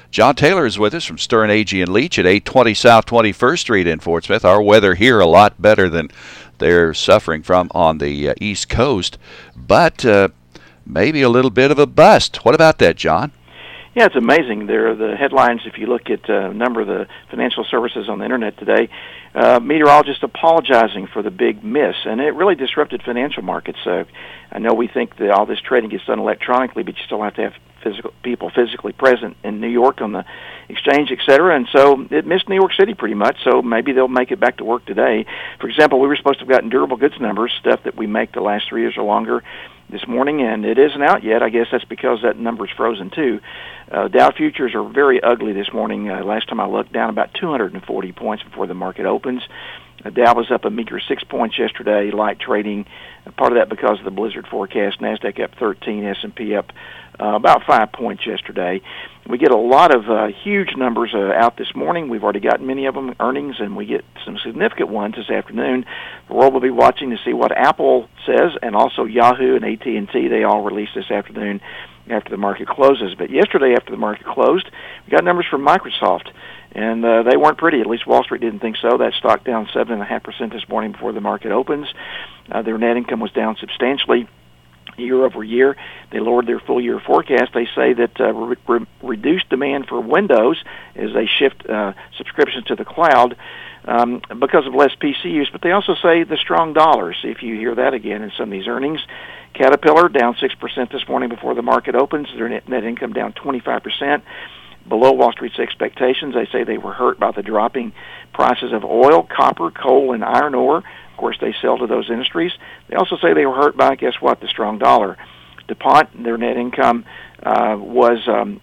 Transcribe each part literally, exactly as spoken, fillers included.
John Taylor is with us from Stern, Agee and Leach at eight twenty South twenty-first Street in Fort Smith. Our weather here a lot better than they're suffering from on the uh, East Coast, but uh, maybe a little bit of a bust. What about that, John? Yeah, it's amazing. There are the headlines, if you look at uh, a number of the financial services on the Internet today, uh, meteorologists apologizing for the big miss, and it really disrupted financial markets. Uh, I know we think that all this trading gets done electronically, but you still have to have physical people physically present in New York on the exchange, et cetera. And so it missed New York City pretty much, so maybe they'll make it back to work today. For example, we were supposed to have gotten durable goods numbers, stuff that we make the last three years or longer, this morning, and it isn't out yet. I guess that's because that number's frozen too. Uh, Dow futures are very ugly this morning. Uh, last time I looked, down about two hundred forty points before the market opens. Uh, Dow was up a meager six points yesterday, light trading. Uh, part of that because of the blizzard forecast. NASDAQ up thirteen, S and P up uh, about five points yesterday. We get a lot of uh, huge numbers uh, out this morning. We've already gotten many of them, earnings, and we get some significant ones this afternoon. The world will be watching to see what Apple says, and also Yahoo and A T and T. They all release this afternoon after the market closes. But yesterday after the market closed, we got numbers from Microsoft, and uh, they weren't pretty. At least Wall Street didn't think so. That stock down seven point five percent this morning before the market opens. Uh, their net income was down substantially year over year. They lowered their full year forecast. They say that uh, re- re- reduced demand for Windows as they shift uh, subscriptions to the cloud um, because of less P C use, but they also say the strong dollar. See if you hear that again in some of these earnings. Caterpillar down six percent this morning before the market opens. Their net, net income down twenty-five percent. Below Wall Street's expectations. They say they were hurt by the dropping prices of oil, copper, coal, and iron ore. Of course, they sell to those industries. They also say they were hurt by, guess what, the strong dollar. DuPont, their net income uh, was, um,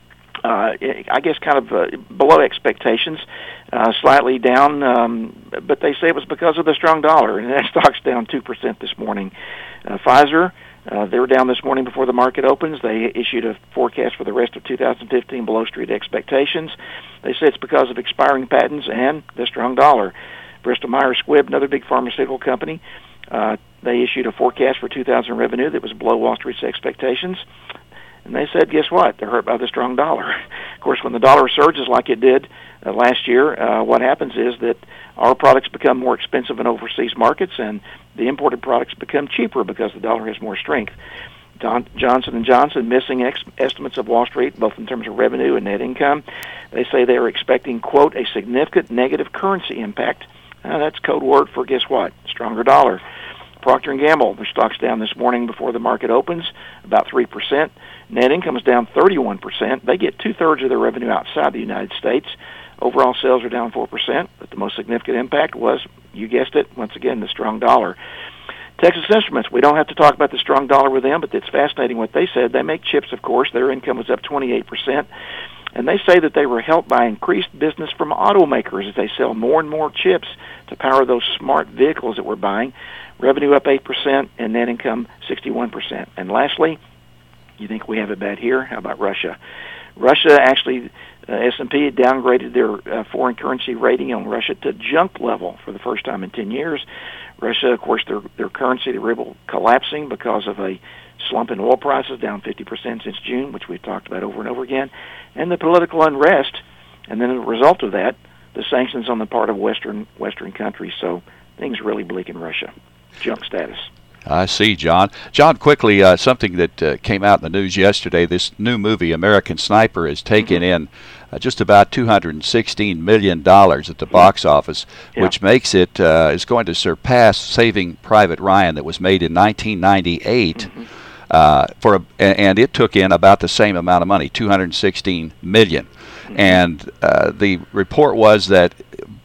uh, I guess, kind of uh, below expectations, uh, slightly down, um, but they say it was because of the strong dollar, and that stock's down two percent this morning. Uh, Pfizer, Uh, they were down this morning before the market opens. They issued a forecast for the rest of two thousand fifteen below street expectations. They say it's because of expiring patents and the strong dollar. Bristol Myers Squibb, another big pharmaceutical company, uh, they issued a forecast for two thousand revenue that was below Wall Street's expectations. And they said, guess what? They're hurt by the strong dollar. Of course, when the dollar surges like it did uh, last year, uh, what happens is that our products become more expensive in overseas markets, and the imported products become cheaper because the dollar has more strength. Don, Johnson and Johnson missing ex- estimates of Wall Street, both in terms of revenue and net income. They say they are expecting, quote, a significant negative currency impact. Uh, that's code word for, guess what, stronger dollar. Procter and Gamble, their stock's down this morning before the market opens, about three percent. Net income is down thirty-one percent. They get two-thirds of their revenue outside the United States. Overall sales are down four percent, but the most significant impact was, you guessed it, once again, the strong dollar. Texas Instruments, we don't have to talk about the strong dollar with them, but it's fascinating what they said. They make chips, of course. Their income was up twenty-eight percent. And they say that they were helped by increased business from automakers as they sell more and more chips to power those smart vehicles that we're buying. Revenue up eight percent and net income sixty-one percent. And lastly, you think we have it bad here? How about Russia? Russia actually, uh, S and P had downgraded their uh, foreign currency rating on Russia to junk level for the first time in ten years. Russia, of course, their their currency, the ruble, collapsing because of a slump in oil prices, down fifty percent since June, which we've talked about over and over again, and the political unrest, and then as a result of that, the sanctions on the part of Western Western countries. So things really bleak in Russia. Junk status. I see, John. John, quickly, uh, something that uh, came out in the news yesterday, this new movie, American Sniper, has taken mm-hmm. in uh, just about two hundred sixteen million dollars at the box office, yeah. which makes it, uh, is going to surpass Saving Private Ryan that was made in nineteen ninety-eight. Mm-hmm. Uh, for a, and it took in about the same amount of money, two hundred sixteen million dollars. Mm-hmm. And uh, the report was that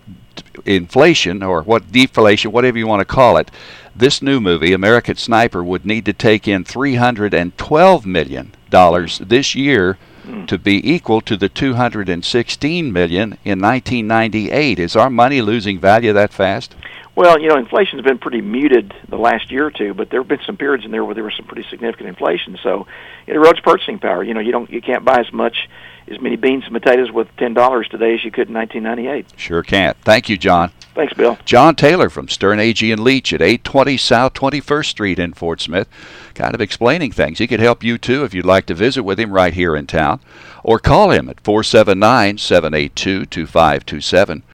inflation, or what deflation, whatever you want to call it, this new movie, American Sniper, would need to take in three hundred twelve million dollars this year mm. to be equal to the two hundred sixteen million dollars in nineteen ninety-eight. Is our money losing value that fast? Well, you know, inflation's been pretty muted the last year or two, but there have been some periods in there where there was some pretty significant inflation. So it erodes purchasing power. You know, you don't, you can't buy as much, as many beans and potatoes with ten dollars today as you could in nineteen ninety-eight. Sure can't. Thank you, John. Thanks, Bill. John Taylor from Stern Agee and Leach at eight twenty South twenty-first Street in Fort Smith, kind of explaining things. He could help you, too, if you'd like to visit with him right here in town. Or call him at four seven nine, seven eight two, two five two seven.